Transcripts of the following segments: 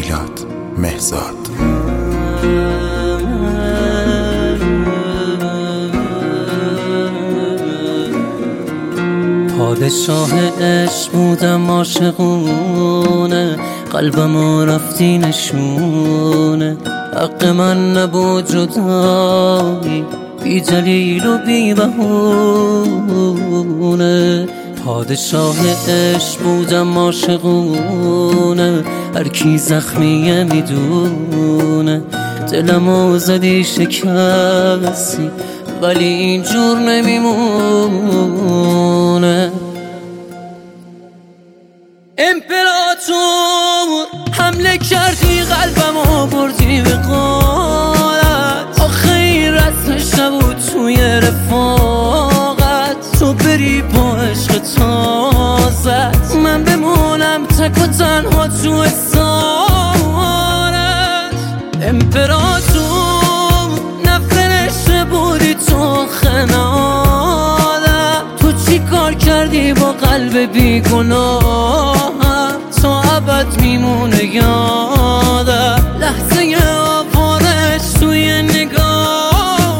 میلاد مهرزاد. پادشاه عشق بودم عاشقونه، قلبمو رفتی نشونه. حق من نبود جدایی، بی دلیل و بی بهونه. پادشاه عشق بودم عاشقونه، هر کی زخمیه میدونه. دلمو زدی شکستی ولی اینجور نمیمونه. امپراتور حمله کردی قلبمو بردی به قالت. آخه این رسمش نبود توی رفاقت، تو بری با عشق تازت، من بمونم تک و تنها تو اسارت. امپراتور نفرشته بودی تو خنادم، تو چی کار کردی با قلب بیگناهم؟ تا ابد میمونه یادم لحظه آوارش توی نگاهم.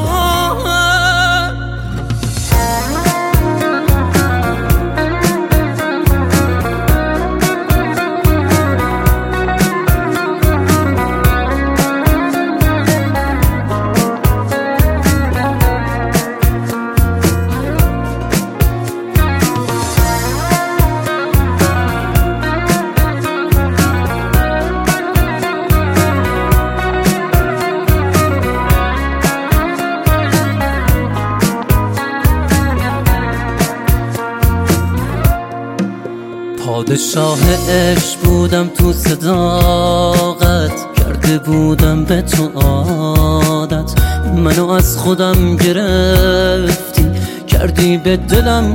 پادشاه عشق بودم تو صداقت، کرده بودم به تو عادت. منو از خودم گرفتی، کردی به دلم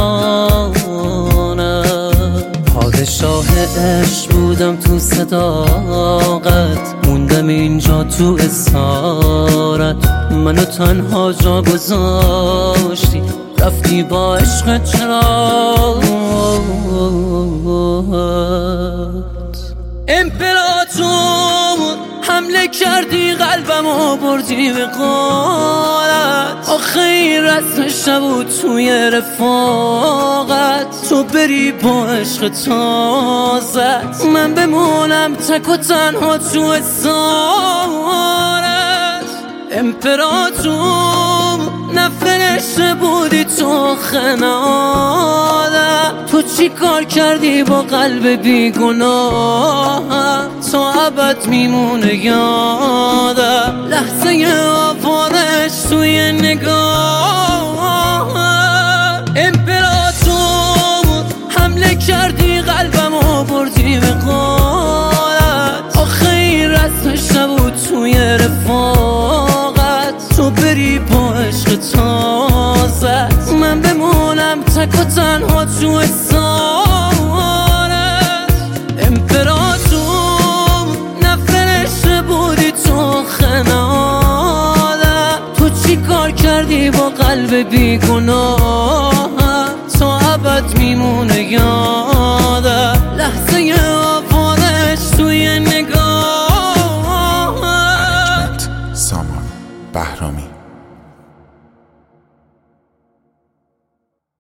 خیانت. پادشاه عشق بودم تو صداقت، موندم اینجا تو اسارت. منو تنها جا گذاشتی، رفتی با عشق چرا. امپراتور حمله کردی قلبمو بردی به قالت. آخه این رسمش نبود توی رفاقت، تو بری با عشق تازت، من بمونم تک و تنها تو اسارت. امپراتور نفرشته بودی تو خنادم، تو چی کار کردی با قلب بیگناهم؟ تا ابد میمونه یادم لحظه آوارش توی نگاهم. امپراتور حمله کردی قلبمو بردی به قالت. آخه این رسمش نبود توی رفاقت، تو بری با عشق تازت، من بمونم تک و تنها تو اسارت. امپراتور نفرشته بودی تو خنادم، تو چی کار کردی با قلب بیگناهم؟ تا ابد میمونه یادم لحظه